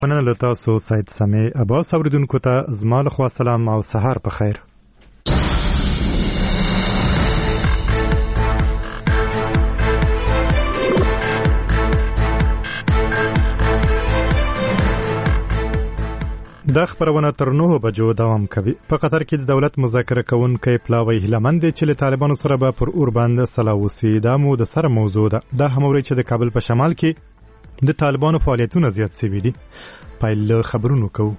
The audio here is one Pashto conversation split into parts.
مننه له تاسو سید سمیع عباس. اوریدونکو ته زما له خوا سلام او سهار په خیر. دا خبرونه تر 9 بجو دوام کوي. په قطر کې د دولت مذاکره کوونکی پلاوی هیلمند چې له طالبانو سره به پر اور باندې سلا وسی. دا مو د سره موضوع ده. دا هموري چې د کابل په شمال کې د طالبانو فعالیتونه زیات شوي دي. پایله خبرونو کوو.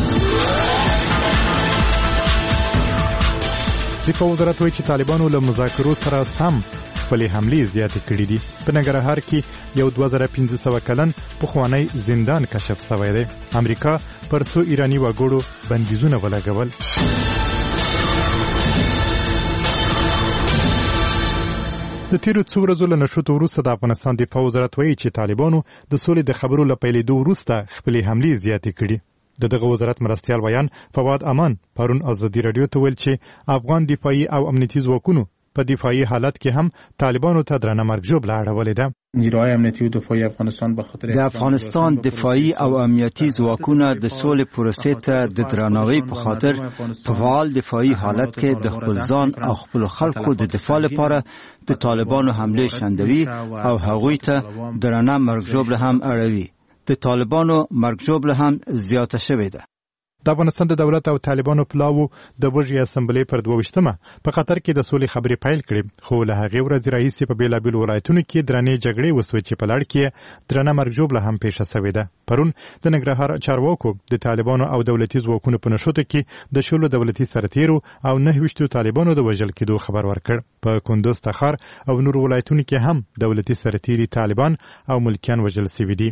دفاع وزارت وایي چې طالبانو له مذاکرو سره سم خپلې حملې زیاتې کړې دي. په ننګرهار کې یو 2500 کلن پخوانی زندان کشف شوی دی. امریکا پر څو ایرانی وګړو بندیزونه ولګول. د تیرو څو ورځو له نشوتو وروسته د افغانستان دفاع وزارت وایي چې طالبانو د سولې د خبرو له پیلېدو وروسته خپلې حملې زیاتې کړي. دغه وزارت مرستیال ویان فواد امان پرون ازادي رادیو ته ویل چې افغان دفاعي او امنیتي ځواکونو په دفاعي حالت کې هم طالبانو ته درنه مرګ ژوبله اړولې ده. نیروهای امنیتي او دفاعي افغانستان به خاطر د افغانستان دفاعي او امنیتي ځواکونه د سولې پروسې ته د درناوي په خاطر په فعال دفاعي حالت کې د خپل ځان او خپل خلکو د دفاع لپاره د طالبانو حمله شندوي او هغوی ته درنه مرګ ژوبله هم اړوي. د طالبانو مرګ ژوبله هم زیاته شوې ده. د افغانستان د دولت او طالبانو پلاوو د وژې اسمبلی پر 22مه په قطر کې د سولې خبرې پیل کړې، خو له هغې ورځې راهیسې په بېلابېلو ولایتونو کې درنې جګړې وسوې چې په لړ کې درنه مرګ ژوبله هم پیښه شوې ده. پرون د ننګرهار چارواکو د طالبانو او دولتي ځواکونو په نښتو کې د 16 دولتي سرتیرو او 29 طالبانو د وژل کېدو خبر ورکړ. په کندوز، تخار او نورو ولایتونو کې هم دولتي سرتیري طالبان او ملکیان وژل شوي دي.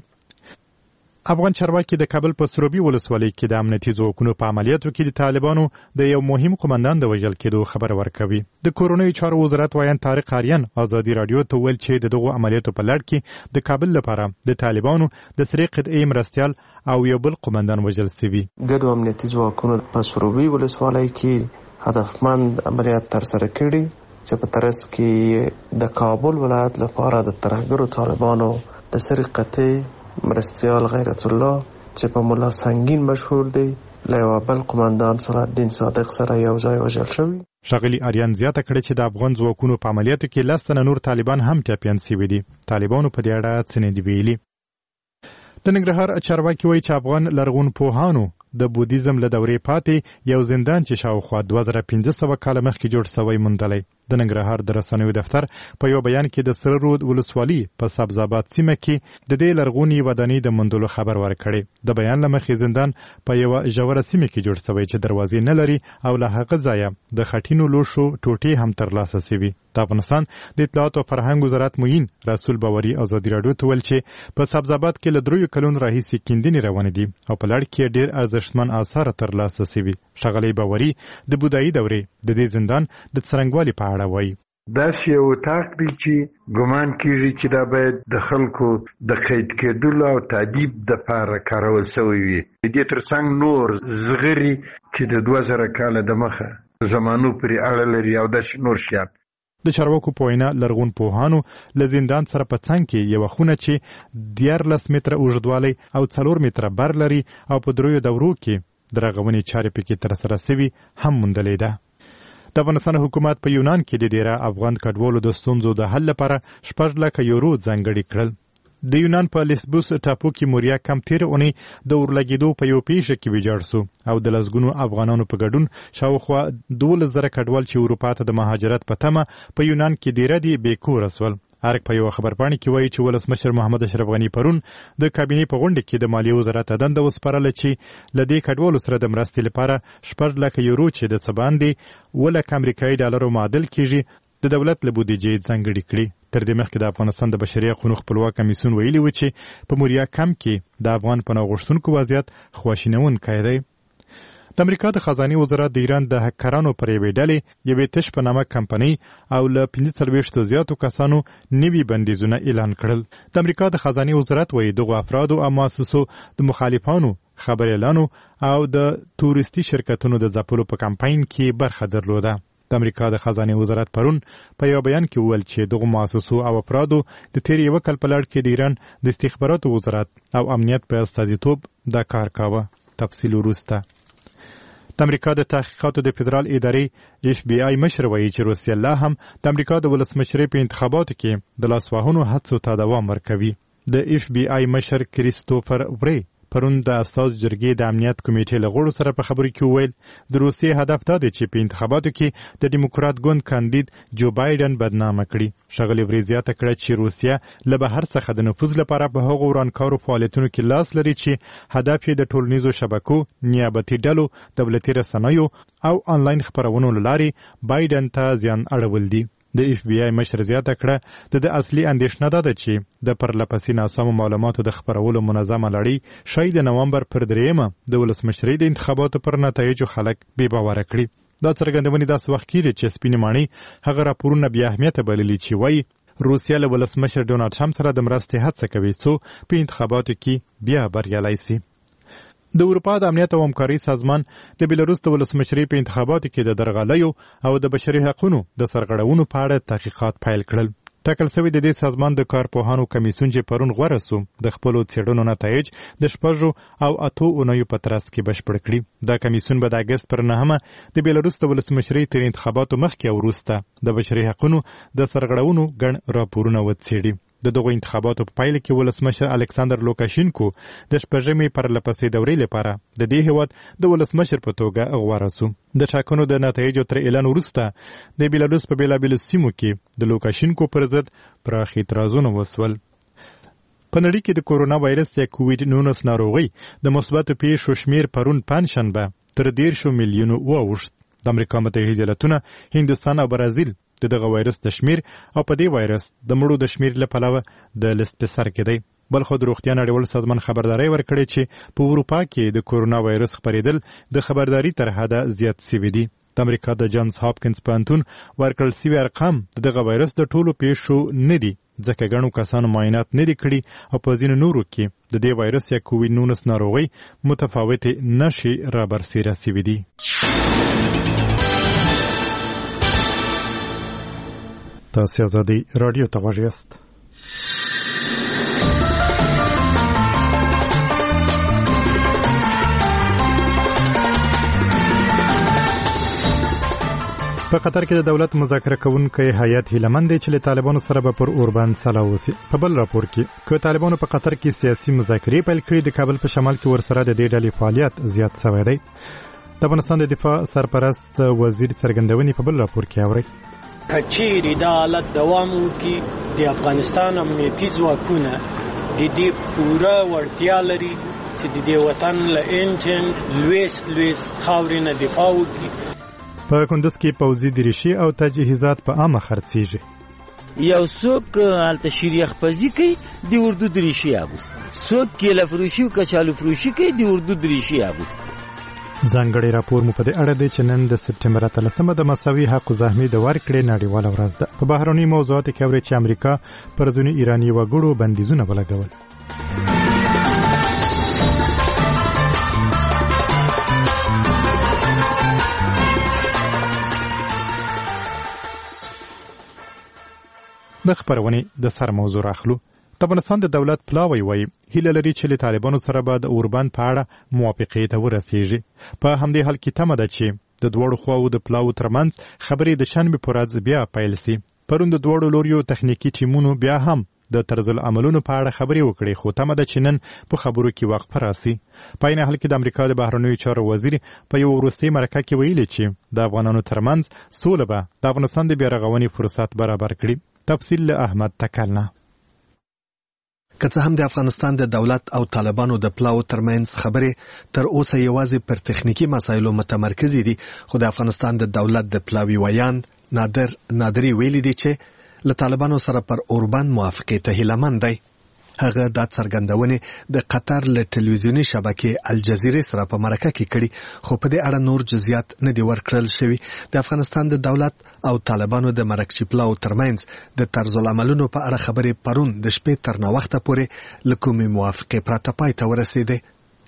افغان چارواکي د کابل په سروبي ولسوالۍ کې د امنیتي ځواکونو په عملیاتو کې د طالبانو د یو مهم قومندان د وژل کېدو خبر ورکوي. د کورونیو چارو وزارت ویان طارق آریان ازادي رادیو ته ویل چې دغه عملیاتو په لړ کې د کابل لپاره د طالبانو د سری قطعې مرستیال او یو بل قومندان وژل شوي. ګډو امنیتي ځواکونو په سروبي ولسوالۍ کې هدفمند عملیات ترسره کړي چې په ترڅ کې د کابل ولایت لپاره د ترهګرو طالبانو د سری قطعې مرستیال غیرت الله چې په مولا سنگین مشهور دی له یو بل قومندان صلاح الدین صادق سره یو ځای وژل شوی. ښاغلي آریان زیاته کړې چې د افغان ځواکونو په عملیاتو کې 10 تنه نور طالبان هم ټپیان شوي دي. طالبانو په دې اړه څه نه دي ویلي. د ننګرهار چارواکي وایي چې افغان لرغون پوهانو د بودیزم له دورې پاتې یو زندان چې شاوخوا 2500 کاله مخکې جوړ شوی موندلی. د ننګرهار د رسنیو دفتر په یو بیان کې د سره رود ولسوالۍ په سبزاباد سیمه کې د دې لرغونې ودانۍ د موندلو خبر ورکړی. د بیان له مخې زندان په یو ژوره سیمه کې جوړ شوی چې دروازې نه لري او له هغه ځایه د خټینو لوښو ټوټې هم ترلاسه شوي. د افغانستان د اطلاعات او فرهنګ وزارت معین رسول باوري ازادي رادیو ته ویل چې په سبزاباد کې له 3 کلونو راهیسې کیندنې روانې دي او په لړ کې ډېر ارزښتمن آثار ترلاسه شوي. ښاغلی باوري د بودایي دورې د دې زندان د څرنګوالي په اړه وایي. داسې یو اتاق دی چې ګمان کېږي چې دا باید د خلکو د قید کېدلو او تعذیب دپاره کارول شوی وي. د دې ترڅنګ نور زغري چې د 2000 کاله د مخه زمانو پرې اړه لري او داسې نور شیان. د چارواکو په وینا لرغون پوهانو له زندان سره په څنګ کې یو خونه چې 14 متره اوږدوالی او 4 متره بر لري او په 3 دورو کې د رغونې چارې پکې ترسره شوي هم موندلې ده. د افغانستان حکومت په یونان کې د ډیره افغان کډوالو د ستونزو د حل لپاره 6 لک یورو ځانګړي کړل. د یونان په لیسبوس ټاپو کې موریا کم تیر اونۍ د اورلګېدو په یو پیښه کې ویجاړ شو او د لسګونو افغانانو په ګډون شاوخوا 12,000 کډوال چې اروپا ته د مهاجرت په تمه په یونان کې ډیره دي بېکوره شول. ارګ په یو خبرپاڼه کې وایي چې ولسمشر محمد اشرف غني پرون د کابینې په غونډه کې د مالیې وزارت دنده وسپارله چې ل دې کډوالو سره د مرستې لپاره 6 لک یورو چې د څه باندې 1 لک امریکایي ډالرو معادل کیږي د دولت له بودیجې ځانګړي کړي. تر دې مخکې د افغانستان د بشري حقوقو خپلواک کمیسیون ویلي و چې په موریا کم کې د افغان پناه غوښتونکو وضعیت خواشینونکی دی. د امریکا د خزانه وزارت د ایران د هکرانو پر یوې ډلې یوې تش په نامه کمپنۍ او له 45 زیاتو کسانو نوي بندیزونه اعلان کړل. د امریکا د خزانه وزارت وایي دغه افرادو او مؤسسو د مخالفانو خبر اعلانو او د تورستي شرکتونو د ځپلو په کمپاین کې برخه درلوده. د امریکا د خزانه وزارت پرون په یو بیان کې وویل چې دغه مؤسسو او افرادو د تیر یو کال په لړ کې د ایران د استخباراتو وزارت او امنیت په استازیتوب دا کار کاوه. تفصیل وروسته. د امریکا د تحقیقاتو د فدرال ادارې FBI مشر وایي چې روسیه لا هم د امریکا د ولسمشرۍ په انتخاباتو کې د لاسوهنو هڅو ته دوام ورکوي. د FBI مشر کریستوفر وری پرون د استازو جرګې د امنیت کمیټې له غړو سره په خبرو کې وویل د روسیې هدف دا دی چې په انتخاباتو کې د ډیموکرات ګوند کاندید جو بایدن بدنامه کړي. ښاغلي وری زیاته کړه چې روسیه له بهر څخه د نفوذ لپاره په هغو ورانکارو فعالیتونو کې لاس لري چې هدف یې د ټولنیزو شبکو، نیابتي ډلو، دولتي رسنیو او آنلاین خپرونو له لارې بایدن ته زیان اړول دي. د FBI مشر زیاته کړه د اصلي اندېښنه ده چې د پرلپسې ناسمو معلوماتو د خپرولو منظمه لړۍ شاید د نومبر پر 3 د ولسمشرۍ د انتخاباتو پر نتایجو خلک بې باوره کړي. دا څرګندونې داسې وخت کېږي چې سپینې ماڼۍ هغه راپورونه بې اهمیته بللي چې وایي روسیه له ولسمشر ډونالډ ټرمپ سره د مرستې هڅه کوي څو په انتخاباتو کې بیا بریالی سي. د اروپا د امنیت او همکارۍ سازمان د بیلاروس د ولسمشرۍ په انتخاباتو کې د درغلیو او د بشري حقوقو د سرغړونو په اړه تحقیقات پیل کړل. ټاکل شوی د دې سازمان د کارپوهانو کمیسیون چې پرون غوره سو د خپلو څېړنو نتایج د 8 او 8 اونیو په ترڅ کې بشپړ کړي. دا کمیسیون به د اگست پر 9 د بیلاروس د ولسمشرۍ تر انتخاباتو مخکې او وروسته د بشري حقوقو د سرغړونو ګڼ راپورونه وڅېړي. د دغو انتخاباتو په پایله کې ولسمشر الکساندر لوکاشینکو د شپږمې پرلپسې دورې لپاره د دې هیواد د ولسمشر په توګه غوره سو. د ټاکنو د نتایجو تر اعلان وروسته د بیلاروس په بیلابیلو سیمو کې د لوکاشینکو پر ضد پراخ اعتراضونه وسول. په نړۍ کې د کورونا وایرس یا کووید-19 ناروغۍ د مثبتو پیښو شمیر پرون پنجشنبه تر 10 میلیونو واوښت. د امریکا متحده ایالتونه، هندوستان او برازیل د دغه وایرس د شمیر او په دې وایرس د مړو د شمیر له پلوه د لیست په سر کې دی. بل خو د روغتیا نړیوال سازمان خبرداری ورکړې چې په اروپا کې د کورونا وایرس خپرېدل د خبرداري تر حده زیات سوي دي. د امریکا د جانز هاپکینز پوهنتون ورکړل سوي ارقام دغه وایرس د ټولو پیښو نه دي ځکه ګڼو کسانو معاینات نه دي کړي او په ځینو نورو کې د دې وایرس یا کووید-19 ناروغۍ متفاوتې نښې رابرسېره سوي دي. تاسو آزادی رادیو ته غوږ یاست. په قطر کې د دولت مذاکره کوونکی هیئت هیلهمند دی چې له طالبانو سره به پر اوربند سلا وسی. په بل راپور کې که طالبانو په قطر کې سیاسي مذاکرې پیل کړي د کابل په شمال کې ورسره د دې ډلې فعالیت زیات شوی دی. د افغانستان د دفاع سرپرست وزیر څرګندونې په بل راپور کې اوري. کچېری دا حالت دوام وکړي د افغانستان امنیتي ځواکونه د دې پوره وړتیا لري چې د دې وطن له انجن لویست خاورې نه دفاع وکړي. په کندز کې پوځي دریشي او تجهیزات په عامه خرڅېږي. یو څوک هلته شیریخ پزي کوي د اردو دریشي اغوستي، څوک کیله فروشي او کچالو فروشي کوي د اردو دریشي اغوستي. ځانګړی راپور مو په دې اړه دی چې نن د سپټمبر 13 د مساوي حقوقو زحمي د ورکړې نړیواله ورځ ده. په بهرني موضوعاتو کې اوري چې امریکا پر ځینو ایراني وګړو بندیزونه ولګول. د خبرونې د سر موضوع راخلو. د افغانستان د دولت پلاوی وایي هیله لري چې له طالبانو سره به د اوربند په اړه موافقې ته ورسیږي. په همدې حال کې تمه ده چې د دواړو خواو د پلاو ترمنځ خبرې د شنبې په ورځ بیا پیل سي. پرون د دواړو لوریو تخنیکي ټیمونو بیا هم د طرز العملونو په اړه خبرې وکړې، خو تمه ده چې نن په خبرو کې وقفه راسي. په عین حال کې د امریکا د بهرنیو چارو وزیر په یو وروستي مرکه کې ویلي چې د افغانانو ترمنځ سوله به د افغانستان د بیا رغونې فرصت برابر کړي. تفصیل له احمد تکلنه. که څه هم د افغانستان د دولت او طالبانو د پلاو ترمنځ خبرې تر اوسه یوازې پر تخنیکی مسایلو متمرکز دي، خو د افغانستان د دولت د پلاوی ویان نادری ویلي دي چې له طالبانو سره پر اوربند موافقې ته هیلهمند دی. هغه د څرګندونې د قطر له ټلویزیونی شبکې الجزیره سره په مرکه کې کړي، خو په دې اړه نور جزئیات نه دي ورکړل شوي. د افغانستان د دولت او طالبانو د مرکچی پلاو ترمنځ د طرز العملونو په اړه خبرې پرون د شپې تر ناوخته پورې له کومې موافقې پرته پای ته ورسېدې.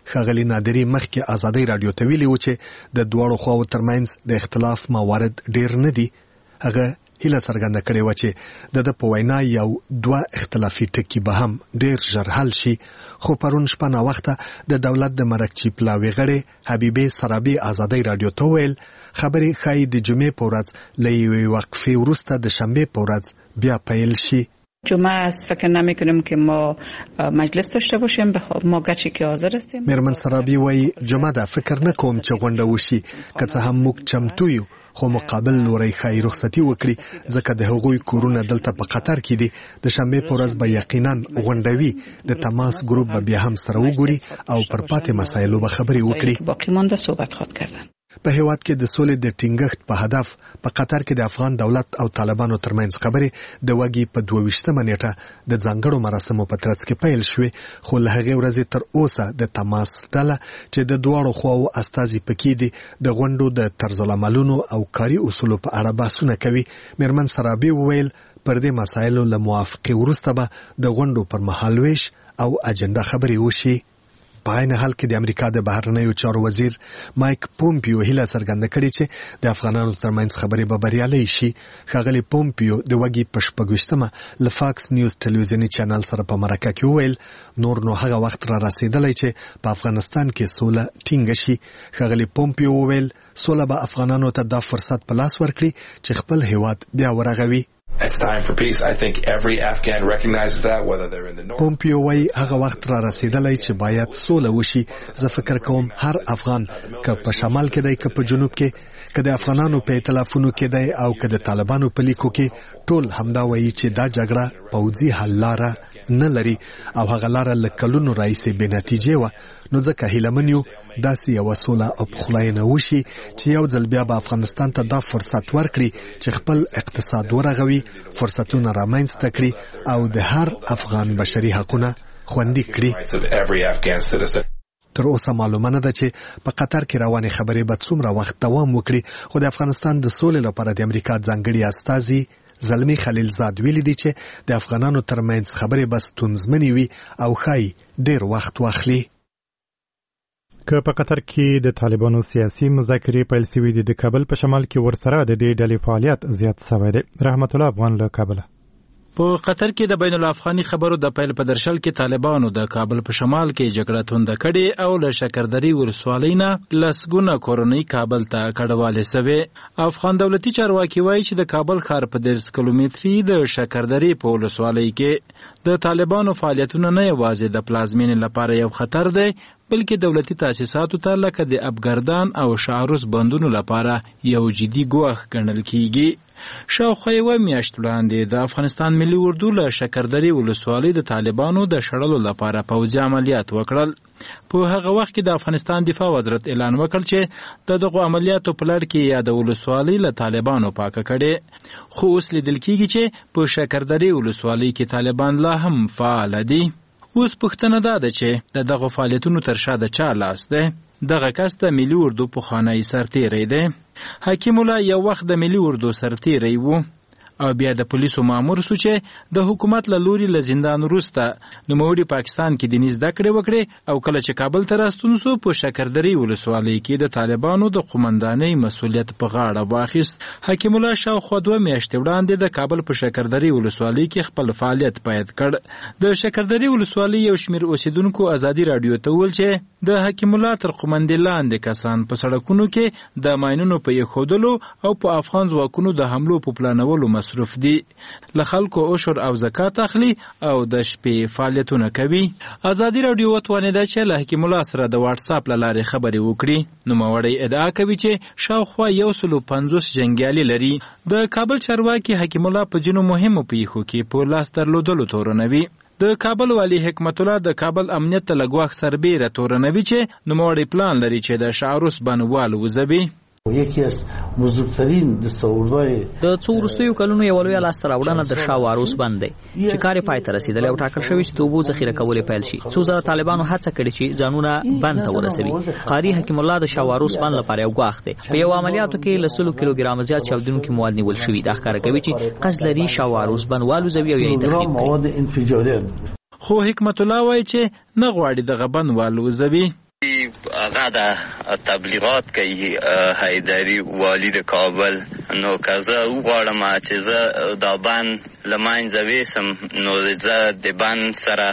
ښاغلي نادري مخکې ازادۍ راډیو ته ویلي و چې د دواړو خواو ترمنځ د اختلاف موارد ډیر نه دي. هغه هیله څرګنده کړې و چې د په وینا یو دوه اختلافي ټکي به هم ډیر ژر حل شي. خو پرون شپه ناوخته د دولت د مرکچي پلاوي غړي حبیبه سرابي ازادۍ راډیو ته ویل خبرې ښایي د جمعې په ورځ له یوې وقفې وروسته د شنبې په ورځ بیا پیل شي. جمعه است فکر نمی‌کنیم که ما مجلس داشته باشیم ما گرچه که حاضر هستیم. میرمن سرابی وایي جمعه ده فکر نکوم چې غونډه وشي که څه هم موږ چمتو یو خو مقابل لوري خای رخصتي وکړي ځکه د هغوی کورونه دلته په قطر کې دي. د شنبې په ورځ به یقینا غونډوي د تماس ګروپ به بیا هم سره وګوري او پر پاتې مسایلو به خبرې وکړي. باقی مونده صحبت خود کردن. په هیواد کې د سولې د ټینګښت په هدف په قطر کې د افغان دولت او طالبانو ترمنځ خبرې د وګي په 22مه نیټه د ځانګړو مراسمو په ترڅ کې پیل شوې. خو له هغې ورځې تر اوسه د تماس ډله چې د دواړو خواو استازي پکې دي د غونډو د طرزالعملونو او کاري اصولو په اړه بحثونه کوي. میرمن سرابي وویل پر دې مسایلو له موافقې وروسته به د غونډو پر مهال ویش او اجنډا خبرې وشي. په عین حال کې د امریکا د بهرنیو چارو وزیر مایک پومپیو هیله څرګنده کړې چې د افغانانو ترمنځ خبرې به بریالۍ شي. ښاغلي پومپیو د وګي په 26مه له فاکس نیوز ټلویزیوني چینل سره په مرکه کې وویل نور نو هغه وخت را رسیدلی چې په افغانستان کې سوله ټینګه شي. ښاغلي پومپیو وویل سوله به افغانانو ته دا فرصت په لاس ورکړي چې خپل هیواد بیا ورغوي. It's time for peace. I think every Afghan recognizes that, whether they're in the north. پومپیو وايي هغه وخت را رسیدلی چې باید سوله وشي. زه فکر کوم هر افغان که په شمال کې دی که په جنوب کې که د افغانانو په ائتلافونو کې دی او که د طالبانو په لیکو کې ټول همدا وایي چې دا جګړه پوځي حل لاره نه لري او هغه لاره له کلونو راهیسې بې نتیجې وه. نو ځکه هیلهمن یو داسې یوه سوله او پخلاینه وشي چې یو ځل بیا به افغانستان ته دا فرصت ورکړي چې خپل اقتصاد ورغوي، فرصتونه رامنځته کړي او د هر افغان بشري حقونه خوندي کړي. تر اوسه معلومه نه ده چې په قطر کې روانې خبرې به څومره وخت دوام وکړي. خو د افغانستان د سولې لپاره د امریکا ځانګړي استازي زلمی خلیلزاد ویلي دي چې د افغانانو ترمنځ خبرې به ستونزمنې وي او ښایي ډېر وخت واخلي. که په قطر کې د طالبانو سیاسي مذاکرې پیل شوي دي، د کابل په شمال کې ورسره د دې ډلې فعالیت زیات شوی دی. رحمت الله افغان له کابل. په قطر کې د بین الافغاني خبرو د پیل په درشل کې طالبانو د کابل په شمال کې جګړه تونده کړې او له شکردري ولسوالۍ نه لسګونه کورنۍ کابل ته کډوالې سوې. افغان دولتي چارواکي وایي چې د کابل ښار په 10 کیلومتري د شکردري په ولسوالۍ کې د طالبانو فعالیتونه نه یوازې د پلازمینې لپاره یو خطر دی، بلکې دولتي تاسیساتو ته لکه د ابګردان او شعروس بندونو لپاره یو جدي ګواښ ګڼل کیږي. شاوخوا یوه میاشت وړاندې د افغانستان ملي اردو له شکردري ولسوالۍ د طالبانو د شړلو لپاره پوځي عملیات وکړل. په هغه وخت کې د افغانستان دفاع وزارت اعلان وکړ چې د دغو عملیاتو په لړ کې یا د ولسوالۍ له طالبانو پاکه کړي. خو اوس لیدل کیږي چې په شکردري ولسوالۍ کې طالبان لا هم فعال دي. اوس پوښتنه ده چې د دغو فعالیتونو تر شا د چا لاس دی؟ دغه کس د ملي اردو پخوانی سرتیری دی. حکیم الله یو وخت د ملي اردو سرتیری و او بیا د پولیسو مامور سو چې د حکومت له لوري له زندان وروسته نوموړي پاکستان کې دیني زده کړې وکړې او کله چې کابل ته راستون سو په شکردري ولسوالۍ کې د طالبانو د قومندانۍ مسؤلیت په غاړه واخیست. حکیم الله شاوخوا 2 میاشتې وړاندې د کابل په شکردري ولسوالۍ کې خپل فعالیت پیل کړ. د شکردري ولسوالۍ یو شمېر اوسیدونکو ازادي راډیو ته وویل چې د حکیم الله تر قومندې لاندې کسان په سړکونو کې د ماینونو په ایښودلو او په افغان ځواکونو د حملو په پلانولو مصروف دي. له خلکو عشر او زکات اخلي او د شپې فعالیتونه کوي. ازادي راډیو وتوانېده چې له حکیم الله سره د واتس اپ له لارې خبرې وکړي. نوموړی ادعا کوي چې شاوخوا 150 جنګیالي لري. د کابل چارواکي حکیم الله په ځینو مهمو پیښو کې په لاس درلودلو تورنوي. د کابل والی حکمت الله د کابل امنیت ته لګواښ سربیره تورنوي چې نوموړی پلان لري چې د شعروس بنوال وځبي. یکی از بزرگترین دستاوردهای د څو وروستیو کلونو یو لویه لاسته راوړنه د شاواروس بند دی چې کار یې پای ته رسېدلی او ټاکل شوی چې د اوبو ذخیره کول یې پیل شي. څو ځله طالبانو هڅه کړې چې ځانونه بند ته ورسوي. قاري حکیم الله د شاواروس بند لپاره یو ګواښ دی. په یو عملیاتو کې له 100 کیلوګرام زیات چاودونکي مواد نیول شوي. دا ښکاره کوي چې قصد لري شاواروس بند والوځوي او یې تخریب کړي. خو حکمت الله وایي چې نه غواړي دغه بند والوځوي. هغه د تبلیغات کوي حیدری والی د کابل. نو که زه وغواړم چې زه دا بند له منځه ویسم نو زه د بند سره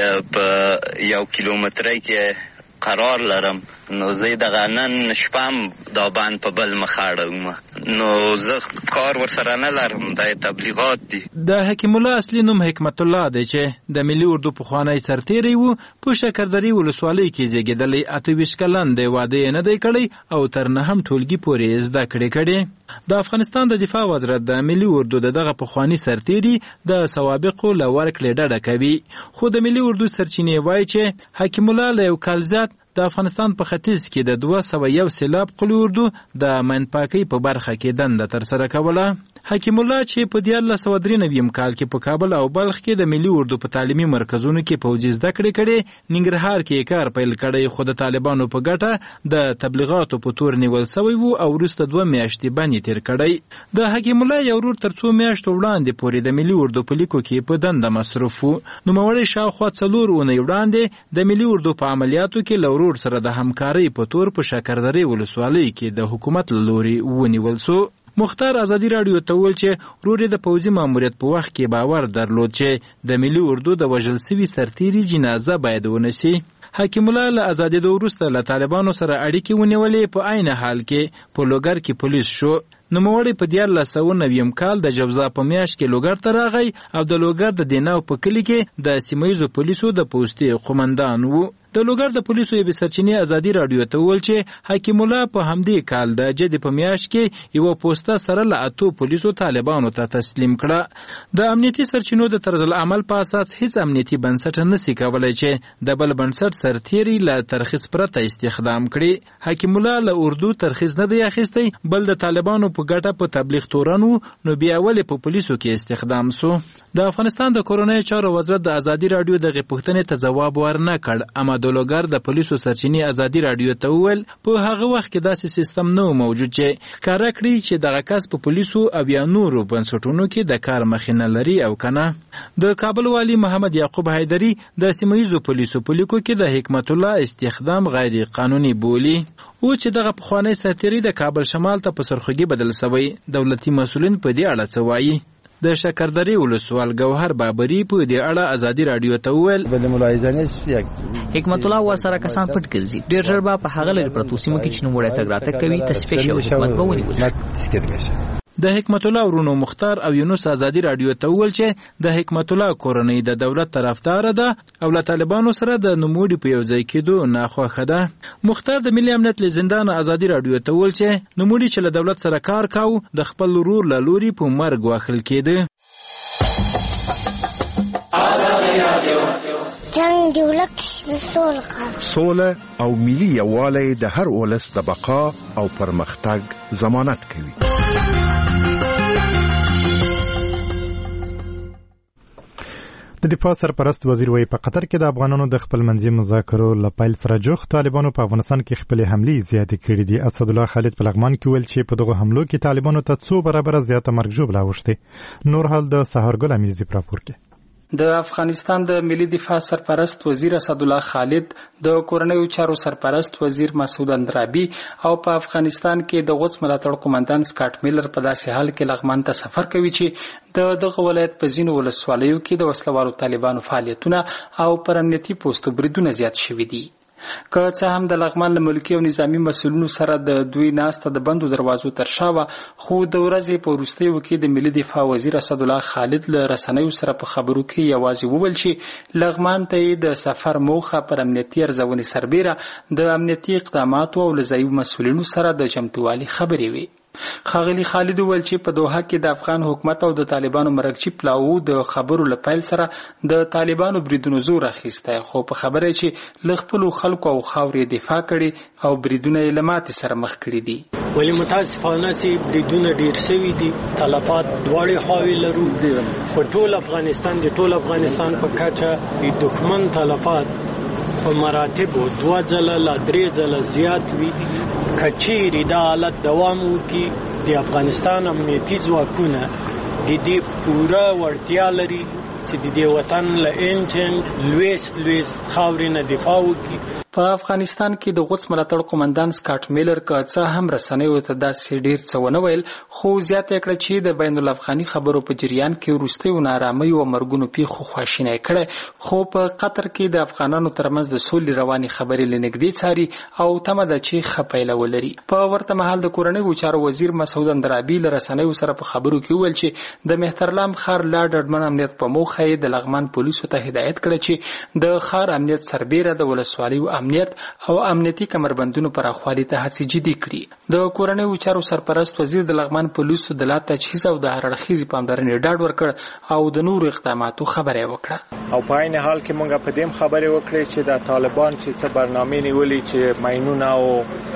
په 1 کیلومترۍ کې قرار لرم، نو زه دغه نن شپه دا بند په بل مخ اړوم، نو زه کار ورسره نه لرم، دا تبلیغات دي. د حکیم الله اصلي نوم حکمت الله دی چې د ملي اردو پخوانی سرتیری و. په شکردرې ولسوالۍ کې زیږېدلی، 28 کلن دی، واده یې نه دی کړی او تر 9 ټولګي پورې زده کړې. د افغانستان د دفاع وزارت د ملي اردو دغه پخوانی سرتیری د سوابقو له ورکړې ډډه کوي، خو د ملي اردو سرچینې وایي چې حکیم الله له یو کال زیات د افغانستان په ختیځ کې د 201 سیلاب قلي اردو د منپاکۍ په برخه کې دنده ترسره کوله. حکیم الله چې په 1993 کال کې په کابل او بلخ کې د ملي اردو په تعلیمي مرکزونو کې پوځي زده کړې کړې، ننګرهار کې کار پیل کړی، خو د طالبانو په ګټه د تبلیغاتو په تور نیول شوی و او وروسته 2 میاشتې باندې تیر کړی. د حکیم الله یو ورور تر 2 میاشتو وړاندې پورې د ملي اردو په لیکو کې په دنده مصروف و. نوموړی شاوخوا 4 اونۍ وړاندې د ملي اردو په عملیاتو کې له ورور سره د همکارۍ په تور په شکردرې ولسوالۍ کې د حکومت له لوري ونیول سو. مختار ازادي راډیو ته وویل چې ورور د پوځي ماموریت په وخت کې باور درلود چې د ملي اردو د وژل سوي سرتیري جنازه باید ونیسي. حکیم الله له ازادېدو وروسته له طالبانو سره اړیکې ونیولې، په عین حال کې په لوګر کې پولیس شو. نوموړی په 1990 کال د جوزا په میاشت کې لوګر ته راغی او د لوګر د دیناو په کلي کې د سیمهیزو پولیسو د پوستې قومندان و. د لوګر د پولیسو یوې سرچینې ازادي راډیو ته وویل چې حکیم الله په همدې کال د جدې په میاشت کې یوه پوسته سره له 8 پولیسو طالبانو ته تسلیم کړه. د امنیتي سرچینو د طرز العمل په اساس هیڅ امنیتي بنسټ نشي کولی چې د بل بنسټ سرتیري له ترخیص پرته استخدام کړي. حکیم الله له اردو ترخیص نه دی اخیستی، بل د طالبانو په ګټه په تبلیغ تورن نو بیا ولې په پولیسو کې استخدام سو. د افغانستان د کورنۍ چارو وزارت د ازادي راډیو دغه پوښتنې ته ځواب ورنه کړ، اما د لوګر د پولیسو سرچینې ازادي راډیو ته وویل په هغه وخت کې داسې سیستم نه موجود چې ښکاره کړي چې دغه کس په پولیسو او یا نورو بنسټونو کې د کار مخې نه لري او کنه. د کابل والی محمد یعقوب حیدری د سیمهیزو پولیسو په لیکو کې د حکمت الله استخدام غیر قانوني بولي او چې دغه پخوانی سرتیری د کابل شمال ته په سرخوږي بدل شوی. دولتي مسؤلین په دې اړه څه وایي؟ د شکردرې ولسوال ګوهر بابري په دې اړه ازادي راډیو ته وویل حکمت الله ورسره کسان پټ ګرځي، ډېر ژر به په هغه لرې پرتو سیمو کې چې نوموړی تګ راتګ کوي تصفیه شوی حکومت به ونیول. د حکمت الله ورونو مختار او یونس ازادي راډیو ته وویل چې د حکمت الله کورنۍ د دولت طرفدار ده او له طالبانو سره د نوموړي په یو ځای کېدو ناخوښه ده. مختار د ملي امنیت له زندان ازادي راډیو ته وویل چې نوموړي چې له دولت سره کار کاوه د خپل ورور له لوري په مرګ واخل کېده. جنگ دی ولک سوله او ملي یووالی د هر ولس د بقا او پرمختګ ضمانت کوي. د دفاع سرپرست وزیر وایي په قطر کې د افغانانو د خپل منځي مذاکرو له پیل سره جوخ طالبانو په افغانستان کې خپلې حملې زیاتې کړې دي. اسد الله خالد په لغمان کې ویل چې په دغه حملو کې طالبانو ته 2 برابره زیاته مرګ ژوبله اوښتې. نور حال د سهارګل امیزي راپور کې. د افغانستان د ملي دفاع سرپرست وزیر اسد الله خالد، د کورنیو چارو سرپرست وزیر مسعود اندرابي او په افغانستان کې د غوڅ ملاتړ قومندان سکاټ میلر په داسې حال کې لغمان ته سفر کوي چې دغه ولایت په ځینو ولسوالیو کې د وسلوالو طالبانو فعالیتونه او پر امنیتي پوسټو بریدونه زیات شوي دي. که څه هم د لغمان له ملکي او نظامی مسؤلینو سره د دوی ناسته د بندو دروازو تر شا وه، خو د ورځې په وروستیو کې د ملي دفاع وزیر اسد الله خالد له رسنیو سره په خبرو کې یوازې وویل چې لغمان ته یې د سفر موخه پر امنیتي ارزونې سربیره د امنیتي اقداماتو او له ځایي مسؤلینو سره د چمتووالي خبرې وې. ښاغلي خالد وویل چې په دوحه کې د افغان حکومت او د طالبانو مرکچی پلاو د خبرو له پیل سره د طالبانو بریدونو زور اخیستی، خو په خبره چې له خپلو خلکو او خاورې دفاع کړي او بریدونه یې له ماتې سره مخ کړي دي. ولی متاسفانه چې بریدونه ډیر شوي دي، تلفات دواړې خواوې لرو. په ټول افغانستان د ټول افغانستان په کچه د دښمن تلفات په مراتبو 2 ځله لا 3 ځله زیات وي. کچيري دا حالت دوام وکړي، د افغانستان امنیتي ځواکونه د دې پوره وړتیا لري چې د دې وطن له انټنټ لويست خاورې نه دفاع وکړي. په افغانستان کې د غوڅ ملاتړ قومندان سکاټ میلر که څه هم رسنیو ته داسې ډیر څه ونه ویل، خو زیاته کړه چې د بین الافغاني خبرو په جریان کې وروستیو نارامۍ او مرګونو پیښو خواشینی کړي، خو په قطر کې د افغانانو ترمنځ د سولې رواني خبرې لنګدي څاري او تمه ده چې خپایله ولري. په ورته مهال د کورنیو چارو وزیر مسعود اندرابي له رسنیو سره په خبرو کې وویل چې د مهترلام ښار لا ډډمن امنیت په موخه یې د لغمان پولیسو ته هدایت کړی چې د ښار امنیت سربیره د ولسوالیو امنیت او امنیتي کمربندونو پراخوالي ته هڅې جدي کړي. د کورنیو چارو سرپرست وزیر د لغمان پولیسو د لا تجهیز او د هر اړخیزې پاملرنې ډاډ ورکړ او د نورو اقداماتو خبره وکړه. او په عین حال کې موږ په دې خبرې وکړې چې د طالبان چې څه برنامه نیولې چې ماینونه او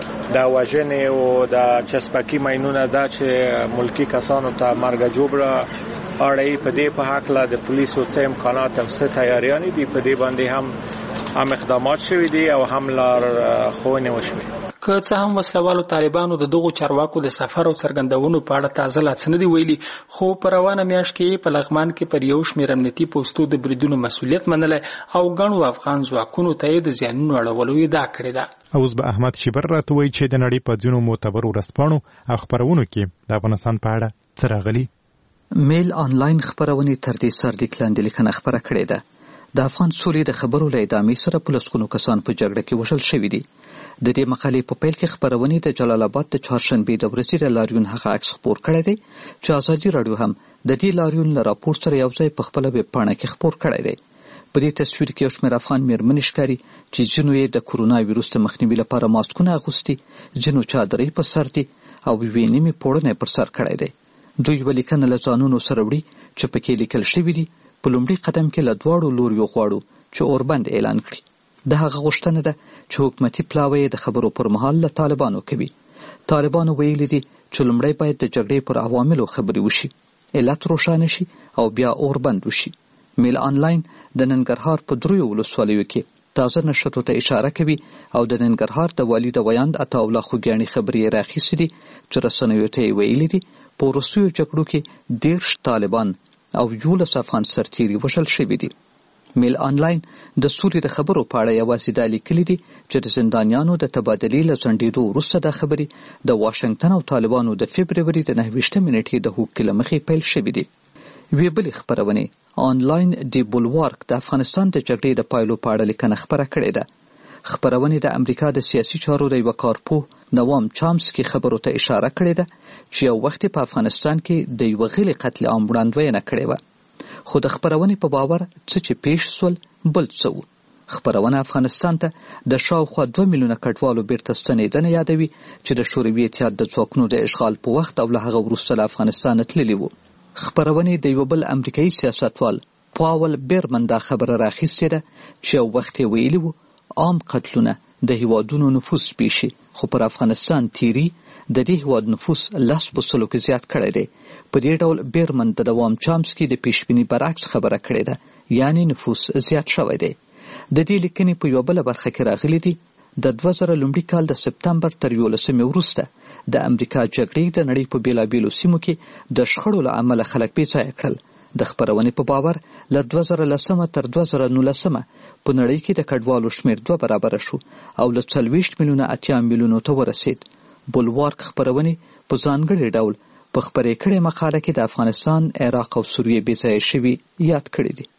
د وژنې او د چسپاکي ماینونه دا چې ملکی کسانو ته مرګ جوړه اړای په دې په حق لا د پولیسو څه امکانات او څه تیاریانی دي په دې باندې هم اقدامات شوي دي او هم لار خوونه وشوي. که څه هم وسلوالو طالبانو د دغو چارواکو د سفر او څرګندونو په اړه تازه لا څه نه دي ویلي، خو په روانه میاشت کې په لغمان کې پر یو شمېر امنیتي پوستو د بریدونو مسؤلیت منلی او ګڼو افغان ځواکونو ته یې د زیانونو اړولو ادعا کړې ده. اوس به احمد شیبر راته وایي چې د نړۍ په ځینو معتبرو ورځپاڼو او خپرونو کې د افغانستان په اړه څه راغلي. میل آنلاین خبرونې تر دې سرلیک لاندې لیکنه خپره کړې ده. د افغان سولې د خبرو له ادامې سره په لسګونو کسان په جګړه کې وژل شوي دي. د دې مقالې په پیل کې خبرونې د جلال آباد د چهارشنبې د ورځې د لاریون هغه عکس خپور کړی دی چې ازادي راډیو هم د دې لاریون له راپور سره یو ځای په خپله ویب پاڼه کې خپور کړی دی. په دې تصویر کې یو شمېر افغان مېرمنې ښکاري چې ځینو یې د کورونا ویروس د مخنیوي لپاره ماسکونه اغوستي، ځینو چادرۍ په سر دي او یوې نیمې پوړنی پر سر کړی دی. دوی یوه لیکنه له ځانونو سره وړي چې پکې لیکل شوي دي په لومړي قدم کې له دواړو لوریو غواړو چې اوربند اعلان کړي. د هغه غوښتنه ده چې حکومتي پلاوی د خبرو پر مهال له طالبانو کوي. طالبانو ویلي دي چې لومړی باید د جګړې پر عواملو خبرې وشي، علت روښانه شي او بیا اوربند وشي. میل آنلاین د ننګرهار په دریو ولسوالیو کې تازه نشرو ته اشاره کوي او د ننګرهار د والي د ویاند عطاالله خوږیاڼي خبرې یې راخیستې دي چې رسنیو ته یې ویلي دي په وروستیو جګړو کې 10 طالبان او 11 افغان سرتیري وژل شوي دي. میل آنلاین د سولې د خبرو په اړه یوازې دا لیکلي دي چې د زندانیانو د تبادلې له ځنډېدو وروسته دا خبرې د واشنګټن او طالبانو د فبروري د 29 نیټې د هوکې له مخې پیل شوي دي. یوې بلې خپرونې آنلاین دی بولوارک د افغانستان د جګړې د پایلو په اړه لیکنه خپره کړې ده. خپرونې د امریکا د سیاسي چارو د یوه کارپوه نوام چامسکي خبرو ته اشاره کړې ده چې یو وخت په افغانستان کې د یوه غلي قتل عام وړاندوینه کړې وه، خو د خپرونې په باور څه چې پیښ سول بل څه وو. خپرونه افغانستان ته د شاوخوا 2 میلیونه کډوالو بیرته ستنېدنه یادوي چې د شوروي اتحاد د ځواکونو د اشغال په وخت او له هغه وروسته له افغانستانه تللي وو. خپرونې د یوه بل امریکایي سیاستوال پاول بیرمن دا خبره راخیستې ده چې یو وخت یې ویلي وو عام قتلونه د هیوادونو نفوس پیښي، خو پر افغانستان تیری د دې هیواد نفوس 10% کې زیات کړی دی. په دې ډول بیرمن د دوام چامسکي د پیشبیني برعکس خبره کړې ده، یعنی نفوس زیات شوی دی. د دې لیکنې په یوه بله برخه کې راغلي دي د 2000 لومړي کال د سپتمبر تر 11 وروسته د امریکا جګړې د نړۍ په بیلابیلو سیمو کې د شخړو له امله خلک بې ځایه کړل. د خپرونې په باور له 2010 تر 2019 په نړۍ کې د کډوالو شمېر 2 برابره شو او له 40 میلیونه 80 میلیونو ته ورسید. بولوارک خپرونې په ځانګړي ډول په خپرې کړې مقاله کې د افغانستان، عراق او سوریې بې ځایه شوي یاد کړي دي.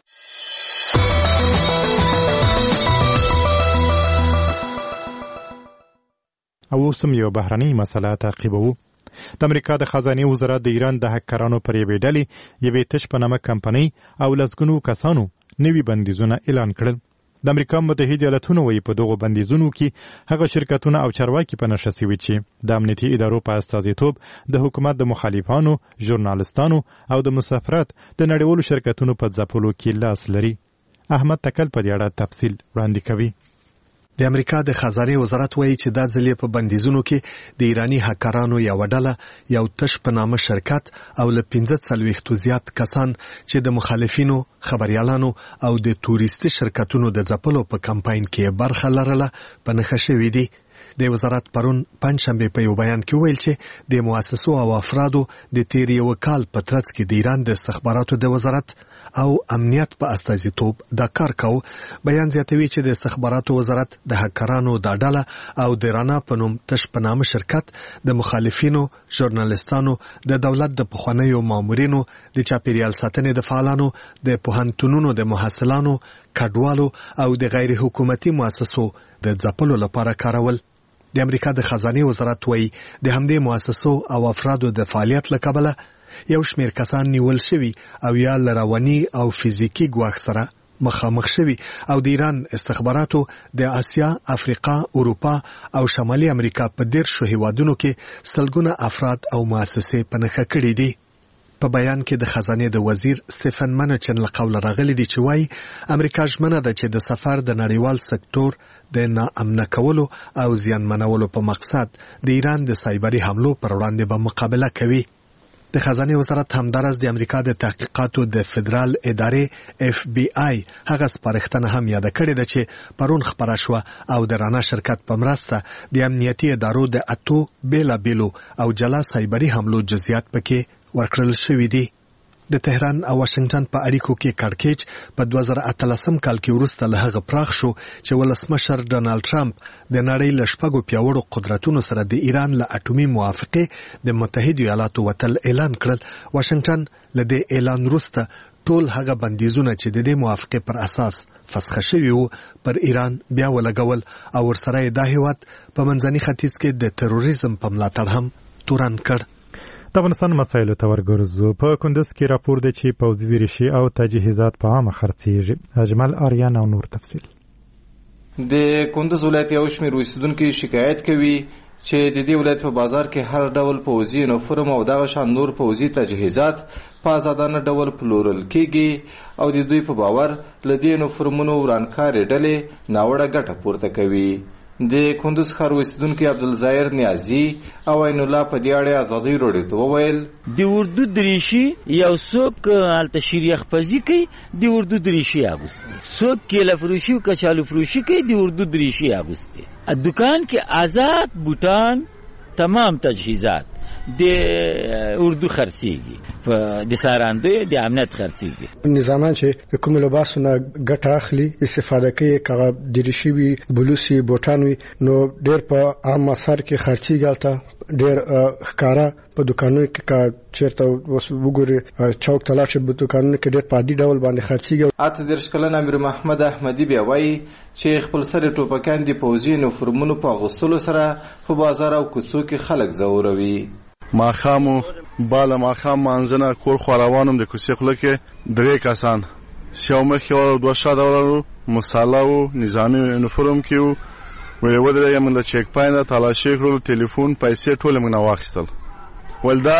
او اوس هم یو بهرنۍ مسله تعقیبوو. د امریکا د خزانې وزارت د ایران د هکرانو پر یوې ډلې یوې تش په نامه کمپنۍ او لسګونو کسانو نوي بندیزونه اعلان کړل. د امریکا متحده ایالتونو وایي په دغو بندیزونو کې هغه شرکتونه او چارواکي په نښه شوي چې د امنیتي ادارو په استازیتوب د حکومت د مخالفانو، ژورنالستانو او د مسافرت د نړیوالو شرکتونو په ځپلو کې لاس لري. احمد تکل په دې اړه تفصیل وړاندې کوي. د امریکا د خزانې وزارت وایي چې دا ځل په بندیزونو کې د ایرانی هکرانو یو ډله یو تش په نامه شرکت او له 15 زیات کسان چې د مخالفینو، خبريالانو او د توريستي شرکتونو د ځپلو په کمپاین کې برخه لرله په نښه شوي دي. د وزارت پرون پنځشنبه په یو بیان کې ویل چې د مؤسسو او افرادو د تیر یو کال په ترڅ کې د ایران د استخباراتو د وزارت او امنیت په استازیتوب دا کار کاوه. بیان زیاتوي چې د استخباراتو وزارت د هکرانو دا ډله او د رانا په نوم تش په نامه شرکت د مخالفینو، ژورنالیستانو، د دولت د پخوانیو مامورینو، د چاپیریال ساتنې د فعالانو، د پوهنتونونو د محصلانو، کډوالو او د غیر حکومتي مؤسسو د ځپلو لپاره کارول. د امریکا د خزانه وزارت وایي د همدې مؤسسو او افرادو د فعالیت له کبله یو شمېر کسان نیول شوي او یا له رواني او فزیکي ګواښ سره مخامخ شوي او د ایران استخباراتو د آسیا، افریقا، اروپا او شمالي امریکا په 10 هیوادونو کې سلګونه افراد او مؤسسې په نښه کړي دي. په بیان کې د خزانه د وزیر سټیفن منچن له قوله راغلي دي چې وايي امریکا ژمنه ده چې د سفر د نړیوال سکتور د ناامنه کولو او زیانمنولو په مقصد د ایران د سایبري حملو پر وړاندې به مقابله کوي. د خزانه وزارت همدارس د امریکا د تحقیقاتو د فدرال ادارې FBI هغه سپارښتنه هم یاد کړې ده چې پرون خبره شو او د رانا شرکت په مرسته د امنیتي ادارو د 8 بیلابیلو او جلا سایبري حملو جزئیات پکې ورکړل شوې دي. د تهران او واشنگټن په اړیکو کې کړکېچ په 2013 کال کې وروسته له هغه پراخ شو چې ولسمشر ډونالد ټرمپ د نړۍ له شپږو پیاوړو قدرتونو سره د ایران له اټومي موافقې د متحده ایالاتو وتل اعلان کړل. واشنگټن له دې اعلان وروسته ټول هغه بندیزونه چې د دې موافقې پر اساس فسخ شوي وو پر ایران بیا ولګول او ورسره دا هیواد په منځني ختیځ کې د تروریزم په ملاتړ هم تورن کړ. د افغانستان مسایلو ته ورګرځو. په کندز کې راپور دی چې پوځي دریشي او تجهیزات په عامه خرڅېږي. اجمل آریان او نور تفصیل. د کندز ولایت یو شمېر اوسیدونکي شکایت کوي چې د دې ولایت په بازار کې هر ډول پوځي یونیفورم او دغه شان نور پوځي تجهیزات په آزادانه ډول پلورل کېږي او د دوی په باور له دې یونیفورمونو ورانکارې ډلې ناوړه ګټه پورته کوي. د کندز ښار اوسیدونکي عبدالظاهر نیازي او عین الله په دې اړه ازادي راډیو ته وویل د اردو دریشي یو څوک هلته شیریخ پزي کوي د اردو دریشي اغوستي، څوک کیله فروشي او کچالو فروشي کوي د اردو دریشي اغوستي. دکان کې آزاد بوتان تمام تجهیزات د اردو خرڅيږي، د ساراندوی د امنیت خرڅيږي. نظامان چې کوم لباسونه ګټه اخلي استفاده کوي، کغه دریشي وي، بلوسي، بوټان وي، نو ډېر په عام مسار کې خرڅيږي. البته ډېر ښکارا په دکانونو کې چیرته وګوري چوک تلاش په دکانونو کې ډېر په عادي ډول باندې خرڅيږي. اته درش کلن امیر محمد احمدی بیا وایي چې خپل سره ټوپکان د پوځي یونیفورمونو په اغوستلو سره په بازار او کوڅو کې خلک زوروي. ماخامو بالا ماخام مانځنه کور خواروانم د کوڅې خله کې 3 کسان سیاومه خو 2 شاده ورو مصالحو نظامی یونیفورم کې ویل ودرې موږ د چیک پاینه تلاشي کړو، ټلیفون، پیسې ټول موږ واخیستل. ولدا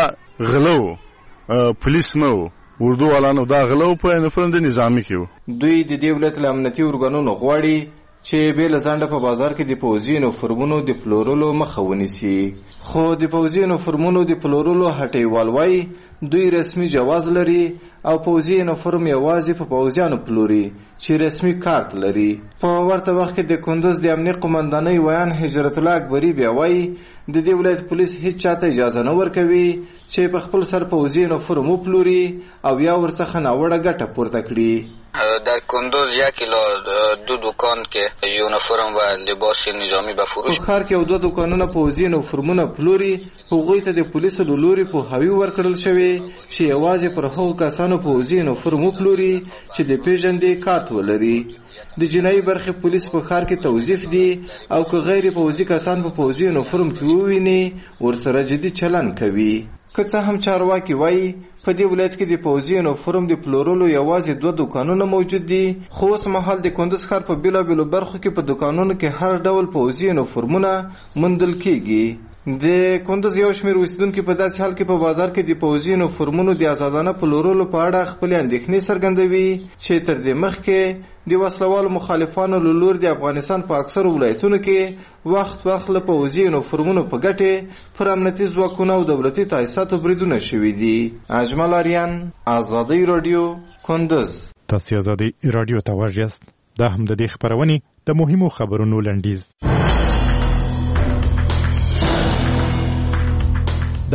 غلو پولیس مو اردو والانو دا غلو په یونیفورم د نظامی کې. دوی د دولت امنیتي ارګانونو غواړي چې به لزانډه په بازار کې د پوځي یونیفورمونو د پلورلو مخه ونیسي، خو د پوځي یونیفورمونو د پلورلو هټیوال وایي دوی رسمي جواز لري او پوځي یونیفورم یوازې په پوځیانو پلوري چې رسمي کارت لري. په ورته وخت کې د کندز د امنیت قومندانۍ ویان هجرت الله اکبری بیا وایي د دې ولایت پولیس هیڅ چاته اجازه نه ورکوي چې په خپل سر پوځي یونیفورم وپلوري او یا ورڅخه ناوړه ګټه پورته کړي. در کندوز 1 کیلو 2 دکان که یونیفورم و لباس نظامی به فروش. په ښار کې 2 دکانونه پوځي یونیفورمونه پلوري، هغوی ته د پولیسو له لوري پوهاوی ورکړل شوی چې یوازې پر هغو کسانو پوځي یونیفورم وپلوري چې د پیژندې کارت ولري. د جنایي برخې پولیس په ښار کې توظیف دي او که غیر پوځي کسان په پوځي یونیفورم کې وویني ورسره جدي چلن کوي. که څه هم چارواکي وایي په دې ولایت کې د پوځي یونیفورم د پلورلو یوازې 2 دکانونه موجود دي، خو اوس مهال د کندز ښار په بیلابیلو برخو کې په دکانونو کې هر ډول پوځي یونیفورمونه موندل کیږي. د کندز یو شمېر اوسیدونکي په داسې حال کې په بازار کې د پوځي یونیفورمونو د آزادانه پلورلو په اړه خپلې اندېښنې څرګندوي چې تر دې مخکې د وسلوالو مخالفانو له لوري د افغانستان په اکثرو ولایتونو کې وخت له پوځي یونیفورمونو په ګټې پر امنیتي ځواکونو او دولتي تاسیساتو بریدونه شوي دي. اجمل آریان، ازادي راډیو، کندز. تاسو ازادي راډیو ته غوږ یاست. دا هم د دې خبرونې د مهمو خبرونو لنډیز. د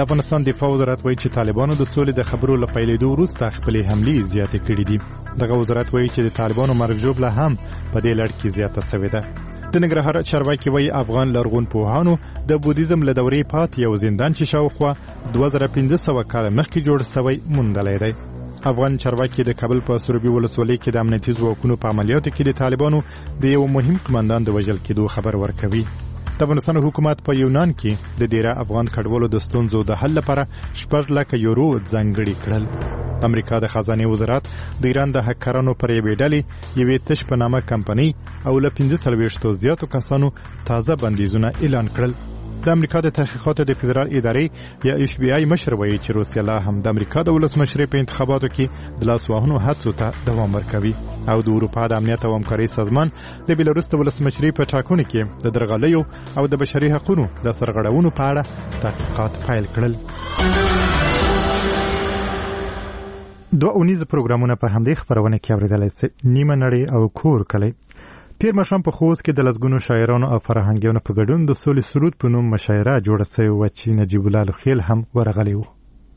د افغانستان دفاع وزارت وایي چې طالبانو د سولې د خبرو له پیلېدو وروسته خپلې حملې زیاتې کړې دي. دغه وزارت وایي چې د طالبانو مرګ ژوبله هم په دې لړ کې زیاته شوې ده. د ننګرهار چارواکي وایي افغان لرغون پوهانو د بودیزم له دورې پاتې یو زندان چې شاوخوا 2500 کاله مخکې جوړ شوی موندلی دی. افغان چارواکي د کابل په سروبي ولسوالۍ کې د امنیتي ځواکونو په عملیاتو کې د طالبانو د یو مهم قماندان د وژل کېدو خبر ورکوي. د افغانستان حکومت په یونان کې د ډیره افغان کډوالو د ستونزو د حل لپاره 6 لک یورو ځانګړي کړل. امریکا د خزانه وزارت د ایران د هکرانو پر یوې ډلې یوې تش په نامه کمپنۍ او له 45 زیاتو کسانو تازه بندیزونه اعلان کړل. د امریکا د تحقیقاتو د فدرال ادارې یا اف بی آی مشر وایي چې روسیه لا هم د امریکا د ولسمشرۍ په انتخاباتو کې د لاس وهنو هڅو ته دوام ورکوي او د اروپا د امنیت او همکارۍ سازمان د بیلاروس د ولسمشرۍ په ټاکنو کې د درغلیو او د بشري حقوقو د سرغړونو په اړه تحقیقات پیل کړل. دوه اونیز پروګرامونه په همدې خبرونه کې اوریدلای شئ. نیمه نړۍ او کور کلی. تیر ماښام په خوست کې د لسګونو شاعرانو او فرهنګیانو په ګډون د سولې سرود په نوم مشاعره جوړه شوې وه چې نجیب الله لخیل هم ورغلی و.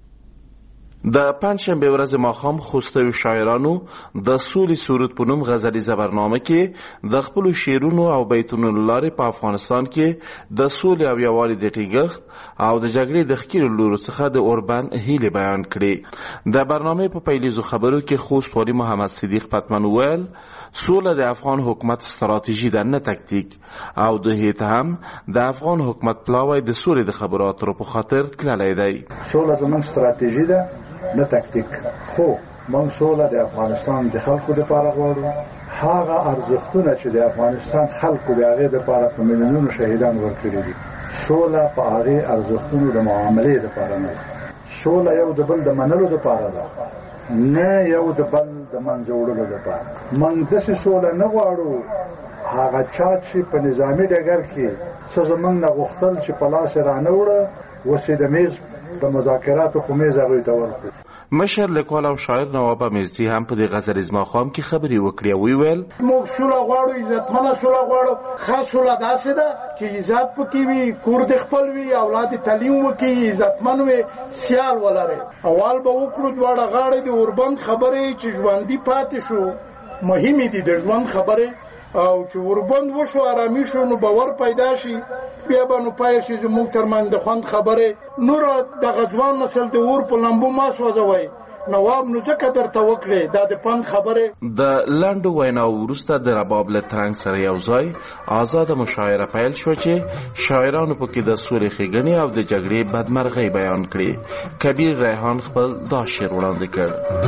د پنجشنبه ورځ ماښام خوستوي شاعرانو د سولې سرود په نوم غزلیزه برنامه کې د خپل شعرونو او بیتونو لارې په افغانستان کې د سولې او یووالي د ټینګښت او د جګړې د ښکیلو لورو څخه د اوربند هیلې بیان کړې. د برنامه په پیلیزو خبرو کې خوست والي محمد صدیق پتمن وویل سوله د افغان حکومت استراتیژي ده نه تکتیک او د هیت هم د افغان حکومت پلاوی د سولې د خبرو اترو په خاطر تللی دی. سوله زموږ استراتیژي ده نه تکتیک، خو موږ سوله د افغانستان د خلکو لپاره غواړو. هغه ارزښتونه چې د افغانستان خلکو د هغې لپاره په میلیونونو شهیدان ورکړي دي، سوله په هغې ارزښتونو د معاملې لپاره نه ده. سوله یو د بل د منلو لپاره ده، نه یو د بل د منځه وړلو لپاره. موږ داسې سوله نه غواړو هغه چا چې په نظامي ډګر کې څه زموږ نه غوښتل چې په لاس یې رانه وړه اوس یې د میز د مذاکراتو په میز هغوی ته ورکړو. مشر لیکوال او شاعر نواب امیرزي هم په دې غزلیز ماښام کې خبرې وکړې او ویل موږ سوله غواړو، عزتمنه سوله غواړو. ښه سوله داسې ده چې عزت پکې وي، کور دې خپل وي، اولاد تعلیم وکړي، عزتمن وي، سیال ولري. اول به وکړو دواړه غاړې د اوربند خبرې چې ژوندي پاتې شو مهمې دي د ژوند خبرې، او چې اوربند وشو آرامي شو نو باور پیدا شي، بیا به نو پای شي زموږ ترمنځ د خوند خبرې. نور دغه ځوان نسل د اور په لمبو ما سوځوئ نواب نو ځکه درته وکړې دا د پند خبرې. د لنډو ویناو وروسته د رباب له ترنګ سره یو ځای آزاده مشاعره پیل شوه چې شاعرانو پکې د سولې ښېګڼې او د جګړې بدمرغۍ بیان کړې. کبیر ریحان خپل دا شعر وړاندې کړ.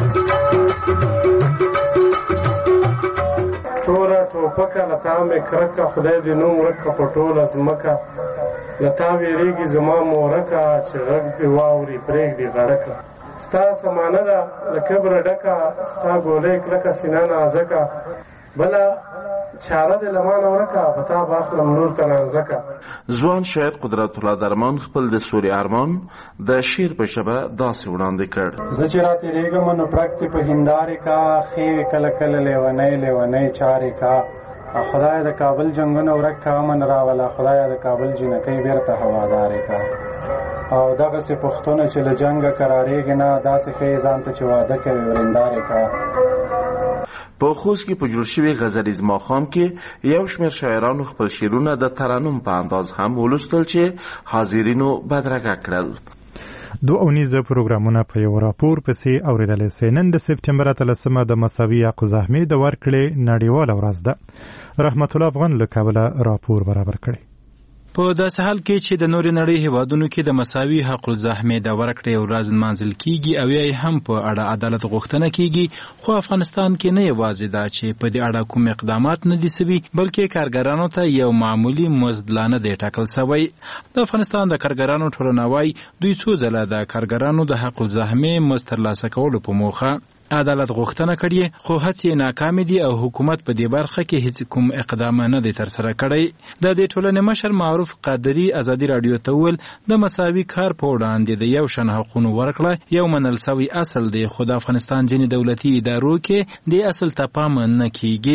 توره ټوپکه له تا مې کرکه خدای دې نوم ورکه په ټوله ځمکه، له تا ویرېږي زما مورکه چې غږ دې واوري پرېږدي غړکه. ستا سمانه ده له کبره ډکه، ستا ګولۍ کلکه سینه نازکه، بله چاره دې له مانه ورکه په تا به اخلم نور ته نانځکه. ځوان شاعر قدرت الله درمان خپل د سولې ارمان د شعر په ژبه داسې وړاندې کړ. زه چې راتېرېږم نو پړک دې په هندارې کا، ښې کله کله لیونۍ لیونۍ چارې کا. خدای د کابل جنګونه ورک کا امن راوله، خدای د کابل جنکۍ بیرته هوادارې کا. او دغسې پښتونه چې له جنګه قرارېږي نه، داسې ښې ځان ته چې واده کوي ورېندارې کا. په خوست کې په جوړ شوي غزلیز ماښام کې یو شمېر شاعرانو خپل شعرونه د ترنم په انداز هم ولوستل چې حاضرینو بدرګه کړل. دوه اونیزه پروګرامونه په یو راپور پسې اوریدلی شئ. نن د سپټمبر 13 د مساوي حق زحمې د ورکړې نړیواله ورځ ده. رحمت الله افغان له کابله راپور برابر کړی. په داسې حال کې چې د نورې نړۍ هیوادونو کې د مساوي حق الزحمې د ورکړې ورځ نمانځل کیږي او یا هم په اړه عدالت غوښتنه کیږي، خو افغانستان کې نه یوازې دا چې په دې اړه کوم اقدامات نه دي سوي، بلکې کارګرانو ته یو معمولی مزد لا نه دی ټاکل سوی. د افغانستان د کارګرانو ټولنه وایي دوی څو ځله د کارګرانو د حق الزحمې مزد ترلاسه کولو په موخه عدالت غوښتنه کړې، خو هڅې ناکامې دي او حکومت په دې برخه کې هیڅ کوم اقدام نه دی ترسره کړی. د دې ټولنې مشر معروف قادري ازادي راډیو ته وویل د مساوي کار په وړاندې د یو شان حقونو ورکړه یو منل سوی اصل دی، خو د افغانستان ځینې دولتي ادارو کې د اصل ته پام نه کیږي.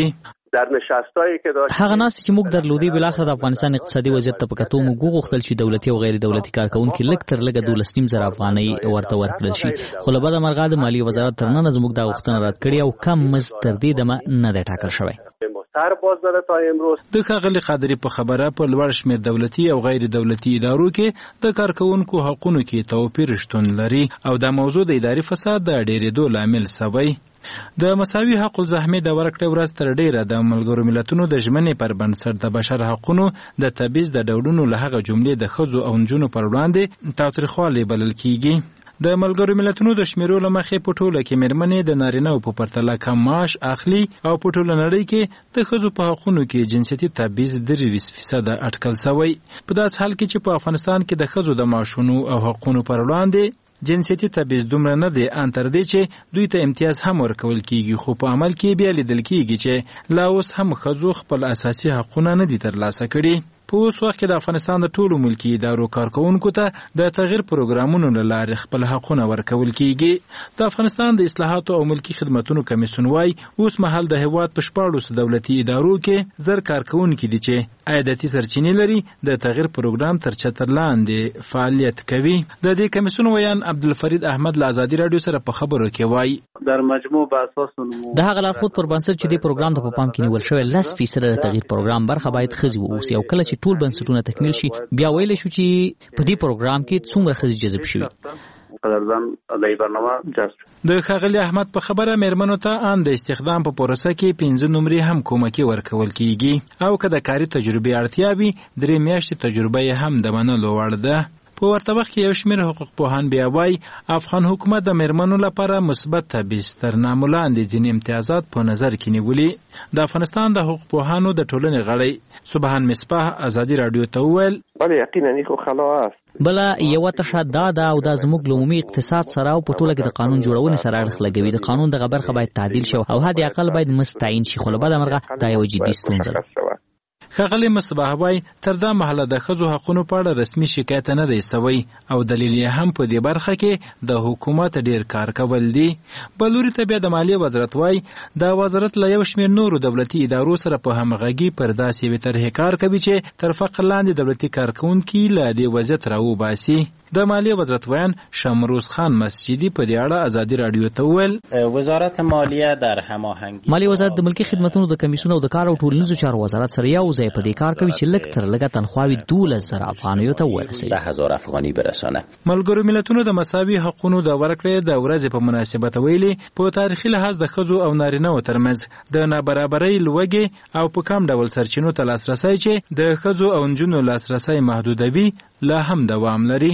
در نشستایی که داشت هغه ناس چې موږ درلودي بل اخر د افغانستان اقتصادي وضعیت ته په کتو موږ غوښتل چې دولتي او غیر دولتي کارکونکو لږ تر لږه 12.5 افغانۍ ورته ورکړل شي خو له بده مرغه د مالیې وزارت تر نن زموږ د غوښتنه رد کړې او کم مزد تر دې دمه نه دی ټاکل شوی. سر باز داره تا امروز. د ښاغلي قادري په خبره په لوړ شمېر دولتي او غیر دولتي ادارو کې د کارکونکو حقوقو کې توپیر شتون لري او د موضوع د اداري فساد د ډېرېدو لامل شوی. د مساوي حق الزحمه د ورکړې ورځ تر ډیره د ملګرو ملتونو د ژمنې پر بنسټ د بشر حقوقو د تبعیض د ډولونو له هغه جملې د ښځو او نجونو پر وړاندې تاوتریخوالی بلل کیږي. د ملګرو ملتونو د شمیرو له مخې په ټوله کې مېرمنې د نارینه‌و په پرتله کم معاش اخلي او په ټوله نړۍ کې د ښځو په حقوقو کې جنسیتي تبعیض 23% اټکل شوی. په داسې حال کې چې په افغانستان کې د ښځو د معاشونو او حقوقو پر وړاندې جنسیتي تبعیض دومره نه دی ان تر دې چې دوی ته امتیاز هم ورکول کیږي خو په عمل کې بیا لیدل کیږي چې لا اوس هم ښځو خپل اساسي حقوقونه نه دي ترلاسه کړي. په اوس وخت کې د افغانستان د ټولو ملکي ادارو کارکونکو ته د تغییر پروګرامونو له لارې خپل حقونه ورکول کیږي. د افغانستان د اصلاحاتو او ملکي خدماتو کمیسیون وايي اوس مهال د هیواد په 14 دولتي ادارو کې زر کارکونکو دي چې عایداتي سرچینې لري د تغییر پروګرام تر چتر لاندې فعالیت کوي. د دې کمیسیون ویان عبدالفرید احمد له آزادي رادیو سره په خبرو کې وايي در مجموع په اساس د هغه لارښود پر بنسټ چې د پروګرام د پام کې نیول شوی 10% د تغییر پروګرام برخه باید ښځې واوسي او کله چې ټول بنسټونه تکمیل شي بیا ویل شو چې په دې پروګرام کې څومره ښځې جذب شوي. قدردان د برنامه جذب د ښاغلي احمد په خبره مېرمنو ته ان د استخدام په پروسه کې 15 نمرې هم کومکی ورکول کیږي او که د کاري تجربې اړتیا وي 3 میاشتې تجربه هم د منلو وړ ده. په ورته وخت کې یو شمېر حقوق پوهان بیا وایي افغان حکومت د مېرمنو لپاره مثبت تبعیض تر نامه لاندې ځینې امتیازات په نظر کې نیولي. د افغانستان د حقوق پوهانو د ټولنې غړی سبحان مصباح آزادي رادیو ته وویل بله یقینا خو خلا است بله یوه تشه دا ده او دا زموږ له عمومي اقتصاد سره او په ټوله کې د قانون جوړونې سره اړخ لګوي. د قانون دغه برخه باید تعدیل شي او حد اقل باید مزد تعیین شي خو له بده مرغه دا یوه جدي ستونزه ده. ښاغلي مصباح وايي تر دا مهاله د ښځو حقونو په اړه رسمي شکایت نه دی سوی او دلیل یې هم په دې برخه کې د حکومت ډیر کار کول دي. بلوري ته بیا د مالیې وزارت وايي دا وزارت له یو شمېر نورو دولتي ادارو سره په همغږي پر داسې یوې طرحې کار کوي چې تر فقر لاندې دولتي کارکونکي له دې وضعیت راوباسي. د مالیې وزارت ویان شمروز خان مسجدي په دې اړه آزادي رادیو ته وویل وزارت مالیه در هماهنګي مالیې وزارت د ملکي خدماتو د کمیسیون او د کار او ټولنیزو چارو وزارت سره یو ځای په دې کار کوي چې لږ تر لږه تنخواوې 12,000 افغانیو ته ورسوي 10,000 افغاني برسانه. ملګرو ملتونو د مساوي حقوقو د ورکړې د ورځې په مناسبت ویلي په تاریخي لحاظ د ښځو او نارینه‌و ترمنځ د نابرابرۍ لوږې او په کم ډول سرچینو ته لاسرسی چې د ښځو او نجونو لاسرسی محدودوي لا هم دوام لري.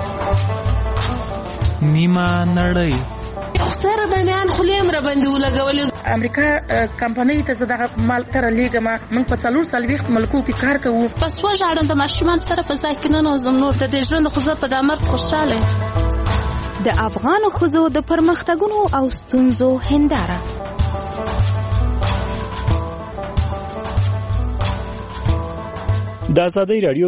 نیمه نړۍ سره د میان خلیم را باندې ولګولې امریکا کمپنۍ ته زداغه مال تر لیګه موږ په 4 ملکو کې کار کوو. پس وژاړم د ماشومان سره په ځای کې نه نوزم نور د دې ژوند خو زه په د مرګ خوشاله. د افغان ښځو د پرمختګونو او ستونزو هنداره د آزادۍ رادیو